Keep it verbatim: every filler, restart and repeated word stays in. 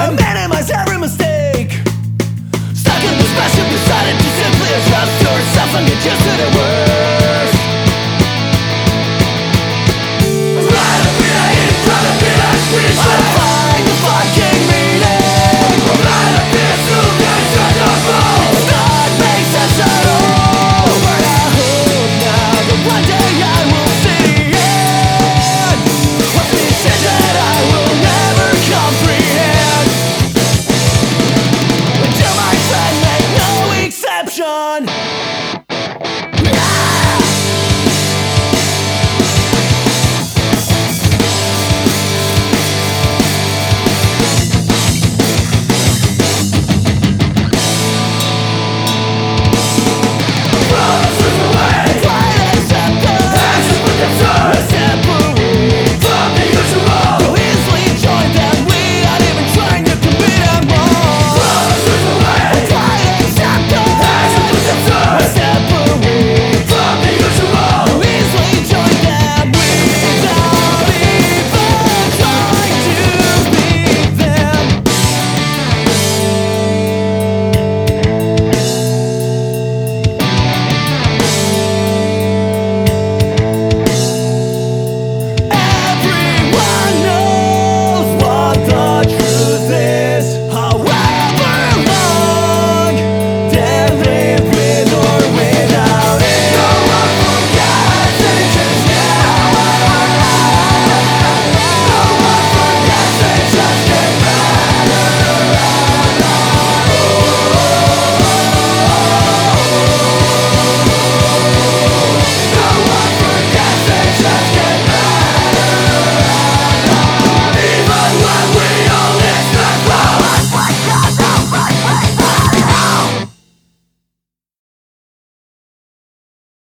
and minimize every mistake. Stuck in this passion, decided to simply adjust yourself and get used to the worst. Try to be a hit, try to be a creature.